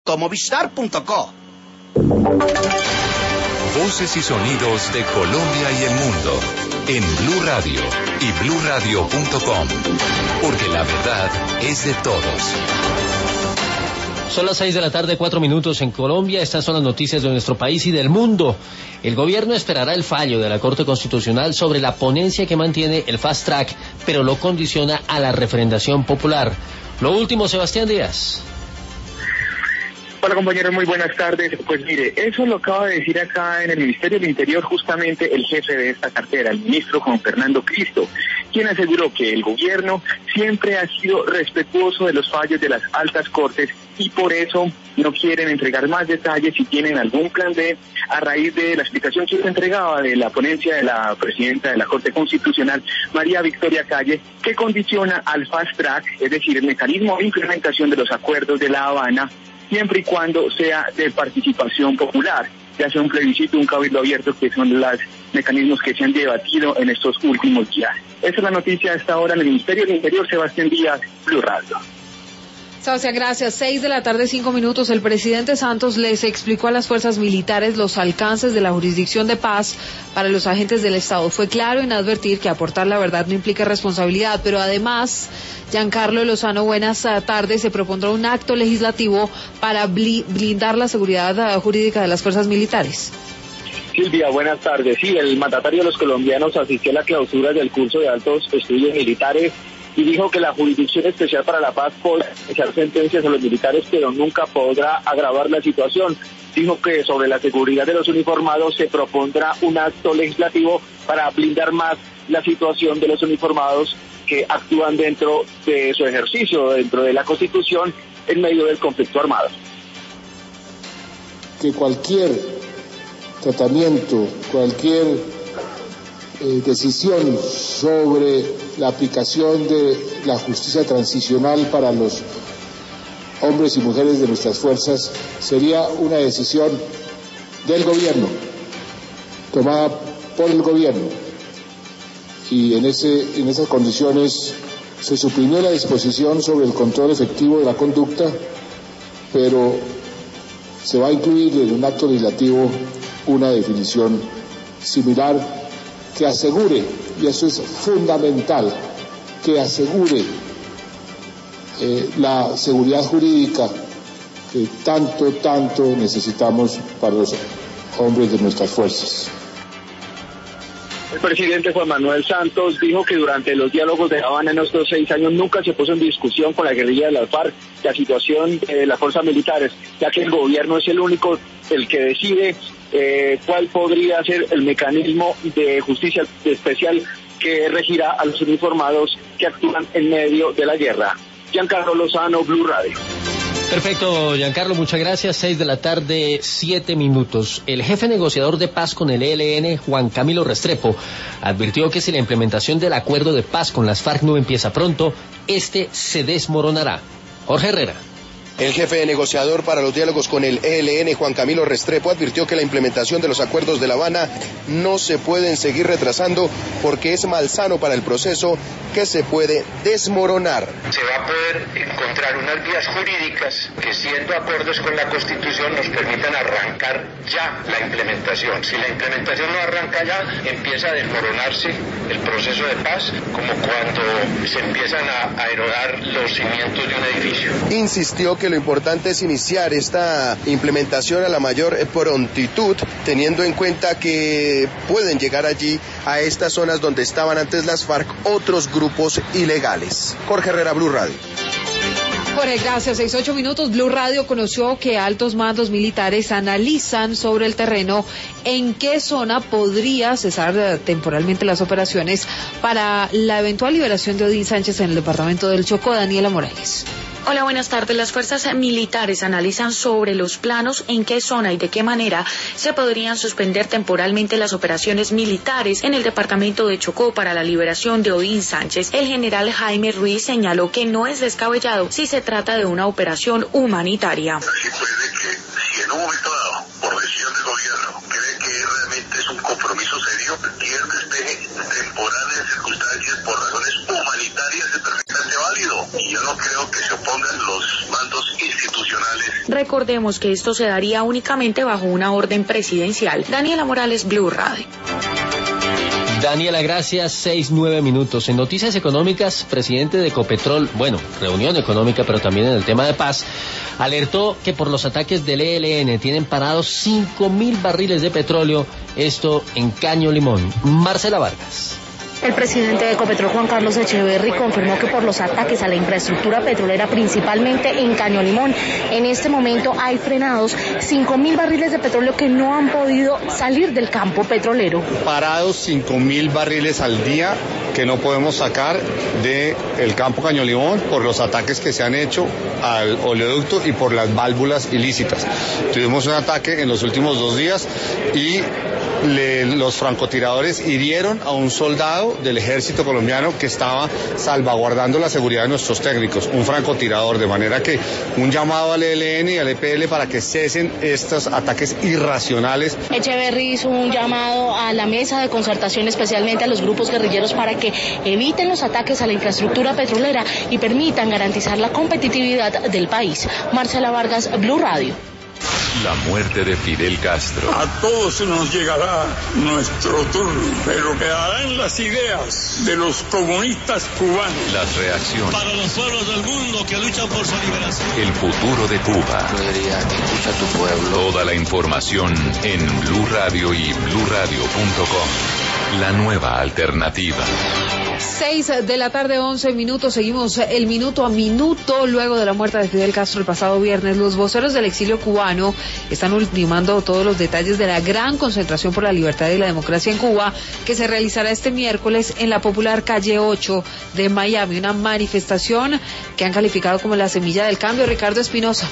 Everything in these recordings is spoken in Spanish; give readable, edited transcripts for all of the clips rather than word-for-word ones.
Movistar.co. Voces y sonidos de Colombia y el mundo en Blue Radio y bluradio.com, porque la verdad es de todos. Son las 6:04 p.m. en Colombia. Estas son las noticias de nuestro país y del mundo. El gobierno esperará el fallo de la Corte Constitucional sobre la ponencia que mantiene el Fast Track, pero lo condiciona a la referendación popular. Lo último, Sebastián Díaz. Hola compañeros, muy buenas tardes. Pues mire, eso lo acaba de decir acá en el Ministerio del Interior justamente el jefe de esta cartera, el ministro Juan Fernando Cristo, quien aseguró que el gobierno siempre ha sido respetuoso de los fallos de las altas cortes y por eso no quieren entregar más detalles si tienen algún plan B a raíz de la explicación que se entregaba de la ponencia de la presidenta de la Corte Constitucional, María Victoria Calle, que condiciona al Fast Track, es decir, el mecanismo de implementación de los acuerdos de La Habana, siempre y cuando sea de participación popular, ya sea un plebiscito, un cabildo abierto, que son los mecanismos que se han debatido en estos últimos días. Esa es la noticia a esta hora en el Ministerio del Interior. Sebastián Díaz, Blue Radio. Sebastián, gracias. 6:05 p.m. El presidente Santos les explicó a las fuerzas militares los alcances de la jurisdicción de paz para los agentes del Estado. Fue claro en advertir que aportar la verdad no implica responsabilidad, pero además, Giancarlo Lozano, buenas tardes. Se propondrá un acto legislativo para blindar la seguridad jurídica de las fuerzas militares. Silvia, buenas tardes. Sí, el mandatario de los colombianos asistió a la clausura del curso de altos estudios militares y dijo que la Jurisdicción Especial para la Paz podrá echar sentencias a los militares, pero nunca podrá agravar la situación. Dijo que sobre la seguridad de los uniformados se propondrá un acto legislativo para blindar más la situación de los uniformados que actúan dentro de su ejercicio, dentro de la Constitución, en medio del conflicto armado. Que cualquier tratamiento, cualquier decisión sobre la aplicación de la justicia transicional para los hombres y mujeres de nuestras fuerzas sería una decisión del gobierno, tomada por el gobierno, y en esas condiciones se suprimió la disposición sobre el control efectivo de la conducta, pero se va a incluir en un acto legislativo una definición similar que asegure, y eso es fundamental, que asegure la seguridad jurídica que tanto necesitamos para los hombres de nuestras fuerzas. El presidente Juan Manuel Santos dijo que durante los diálogos de La Habana en estos 6 años nunca se puso en discusión con la guerrilla de las FARC la situación de las fuerzas militares, ya que el gobierno es el único el que decide cuál podría ser el mecanismo de justicia especial que regirá a los uniformados que actúan en medio de la guerra. Giancarlo Lozano, Blue Radio. Perfecto, Giancarlo, muchas gracias. 6:07 p.m. El jefe negociador de paz con el ELN, Juan Camilo Restrepo, advirtió que si la implementación del acuerdo de paz con las FARC no empieza pronto, este se desmoronará. Jorge Herrera. El jefe negociador para los diálogos con el ELN, Juan Camilo Restrepo, advirtió que la implementación de los acuerdos de La Habana no se pueden seguir retrasando porque es malsano para el proceso que se puede desmoronar. Se va a poder encontrar unas vías jurídicas que, siendo acuerdos con la Constitución, nos permitan arrancar ya la implementación. Si la implementación no arranca ya, empieza a desmoronarse el proceso de paz, como cuando se empiezan a erodar los cimientos de un edificio. Insistió que lo importante es iniciar esta implementación a la mayor prontitud, teniendo en cuenta que pueden llegar allí, a estas zonas donde estaban antes las FARC, otros grupos ilegales. Jorge Herrera, Blue Radio. Jorge, gracias. 6:08 p.m. Blue Radio conoció que altos mandos militares analizan sobre el terreno en qué zona podría cesar temporalmente las operaciones para la eventual liberación de Odín Sánchez en el departamento del Chocó. Daniela Morales. Hola, buenas tardes. Las fuerzas militares analizan sobre los planos en qué zona y de qué manera se podrían suspender temporalmente las operaciones militares en el departamento de Chocó para la liberación de Odín Sánchez. El general Jaime Ruiz señaló que no es descabellado si se trata de una operación humanitaria. Así puede que si en un momento dado, por decisión del gobierno, cree que realmente es un compromiso serio, y el despeje temporal en circunstancias por razones humanitarias es perfectamente válido. Y yo no creo que se opongan los mandos procedimientos institucionales. Recordemos que esto se daría únicamente bajo una orden presidencial. Daniela Morales, Blue Radio. Daniela, gracias. 6-9 minutos. En noticias económicas, presidente de Ecopetrol, reunión económica, pero también en el tema de paz, alertó que por los ataques del ELN tienen parados 5.000 barriles de petróleo, esto en Caño Limón. Marcela Vargas. El presidente de Ecopetrol, Juan Carlos Echeverry, confirmó que por los ataques a la infraestructura petrolera, principalmente en Caño Limón, en este momento hay frenados 5.000 barriles de petróleo que no han podido salir del campo petrolero. Parados 5.000 barriles al día que no podemos sacar del campo Caño Limón por los ataques que se han hecho al oleoducto y por las válvulas ilícitas. Tuvimos un ataque en los últimos 2 días y los francotiradores hirieron a un soldado del ejército colombiano que estaba salvaguardando la seguridad de nuestros técnicos, un francotirador, de manera que un llamado al ELN y al EPL para que cesen estos ataques irracionales. Echeverry hizo un llamado a la mesa de concertación, especialmente a los grupos guerrilleros, para que eviten los ataques a la infraestructura petrolera y permitan garantizar la competitividad del país. Marcela Vargas, Blue Radio. La muerte de Fidel Castro. A todos nos llegará nuestro turno, pero quedarán las ideas de los comunistas cubanos. Las reacciones. Para los pueblos del mundo que luchan por su liberación. El futuro de Cuba. Escucha a tu pueblo. Toda la información en Blue Radio y BlueRadio.com. La nueva alternativa. 6 de la tarde, 11 minutos. Seguimos el minuto a minuto luego de la muerte de Fidel Castro el pasado viernes. Los voceros del exilio cubano están ultimando todos los detalles de la gran concentración por la libertad y la democracia en Cuba que se realizará este miércoles en la popular calle 8 de Miami. Una manifestación que han calificado como la semilla del cambio. Ricardo Espinosa.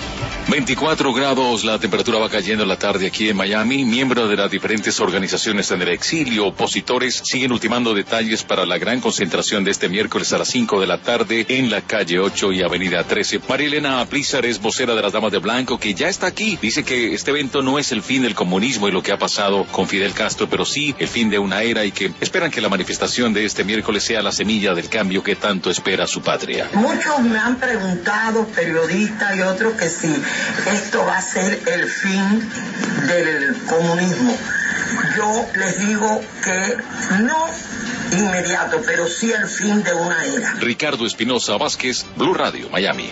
24 grados, la temperatura va cayendo en la tarde aquí en Miami. Miembros de las diferentes organizaciones en el exilio, opositores, siguen ultimando detalles para la gran concentración de este miércoles a las 5 de la tarde en la calle 8 y avenida 13. Marilena Plízar es vocera de las Damas de Blanco, que ya está aquí. Dice que este evento no es el fin del comunismo y lo que ha pasado con Fidel Castro, pero sí el fin de una era, y que esperan que la manifestación de este miércoles sea la semilla del cambio que tanto espera su patria. Muchos me han preguntado, periodistas y otros, que sí, esto va a ser el fin del comunismo. Yo les digo que no inmediato, pero sí el fin de una era. Ricardo Espinosa Vázquez, Blue Radio, Miami.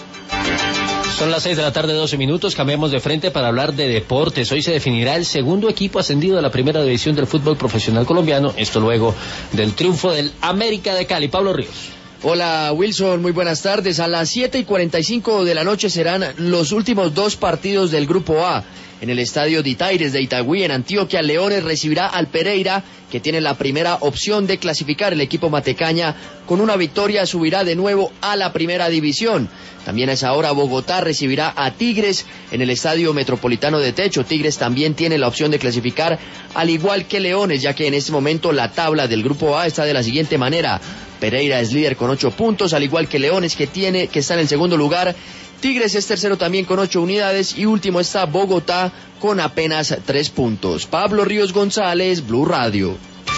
Son las 6 de la tarde, 12 minutos. Cambiamos de frente para hablar de deportes. Hoy se definirá el segundo equipo ascendido a la primera división del fútbol profesional colombiano. Esto luego del triunfo del América de Cali. Pablo Ríos. Hola Wilson, muy buenas tardes. A las 7:45 de la noche serán los últimos 2 partidos del Grupo A. En el estadio Ditaires de Itagüí, en Antioquia, Leones recibirá al Pereira, que tiene la primera opción de clasificar. El equipo matecaña, con una victoria, subirá de nuevo a la primera división. También a esa hora Bogotá recibirá a Tigres en el Estadio Metropolitano de Techo. Tigres también tiene la opción de clasificar, al igual que Leones, ya que en este momento la tabla del Grupo A está de la siguiente manera. Pereira es líder con 8 puntos, al igual que Leones, que está en el segundo lugar. Tigres es tercero también con 8 unidades y último está Bogotá con apenas 3 puntos. Pablo Ríos González, Blue Radio.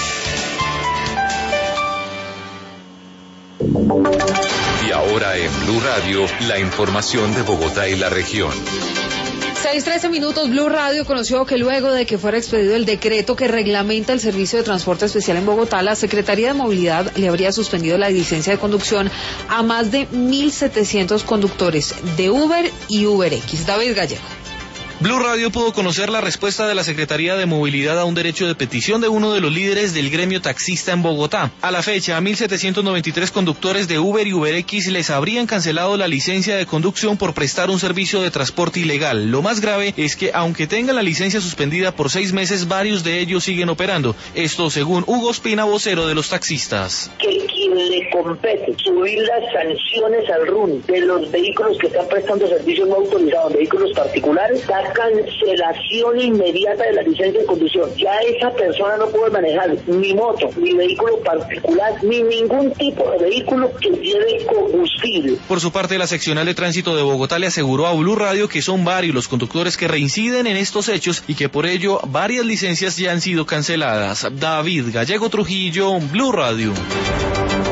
Y ahora en Blue Radio, la información de Bogotá y la región. 6:13 minutos. Blue Radio conoció que luego de que fuera expedido el decreto que reglamenta el servicio de transporte especial en Bogotá, la Secretaría de Movilidad le habría suspendido la licencia de conducción a más de 1.700 conductores de Uber y UberX. David Gallego. Blue Radio pudo conocer la respuesta de la Secretaría de Movilidad a un derecho de petición de uno de los líderes del gremio taxista en Bogotá. A la fecha, a 1.793 conductores de Uber y UberX les habrían cancelado la licencia de conducción por prestar un servicio de transporte ilegal. Lo más grave es que, aunque tengan la licencia suspendida por 6 meses, varios de ellos siguen operando. Esto según Hugo Espina, vocero de los taxistas. Que quien le compete subir las sanciones al RUN de los vehículos que están prestando servicios no autorizados, vehículos particulares, cancelación inmediata de la licencia de conducción. Ya esa persona no puede manejar ni moto, ni vehículo particular, ni ningún tipo de vehículo que lleve combustible. Por su parte, la seccional de tránsito de Bogotá le aseguró a Blue Radio que son varios los conductores que reinciden en estos hechos y que por ello varias licencias ya han sido canceladas. David Gallego Trujillo, Blue Radio.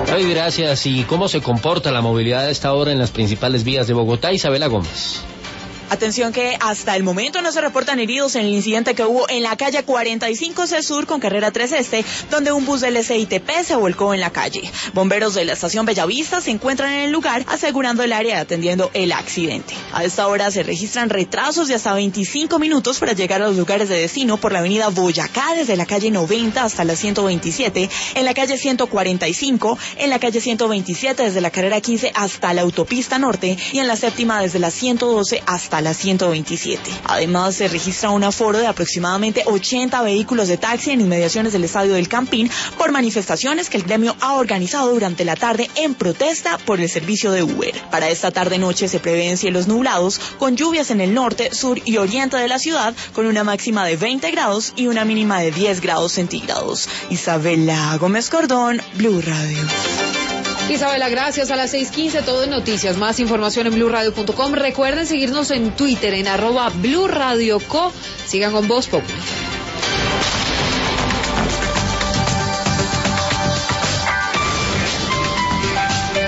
David, gracias. ¿Y cómo se comporta la movilidad a esta hora en las principales vías de Bogotá? Isabela Gómez. Atención que hasta el momento no se reportan heridos en el incidente que hubo en la calle 45C Sur con carrera 3 Este, donde un bus del SITP se volcó en la calle. Bomberos de la estación Bellavista se encuentran en el lugar asegurando el área y atendiendo el accidente. A esta hora se registran retrasos de hasta 25 minutos para llegar a los lugares de destino por la avenida Boyacá desde la calle 90 hasta la 127, en la calle 145, en la calle 127 desde la carrera 15 hasta la autopista norte y en la séptima desde la 112 hasta la 127. Además, se registra un aforo de aproximadamente 80 vehículos de taxi en inmediaciones del Estadio del Campín por manifestaciones que el gremio ha organizado durante la tarde en protesta por el servicio de Uber. Para esta tarde-noche se prevén cielos nublados con lluvias en el norte, sur y oriente de la ciudad con una máxima de 20 grados y una mínima de 10 grados centígrados. Isabela Gómez Cordón, Blue Radio. Isabela, gracias. A las 6:15 todo en noticias. Más información en blurradio.com. Recuerden seguirnos en Twitter en @BlueRadioCo. Sigan con Voz Populi.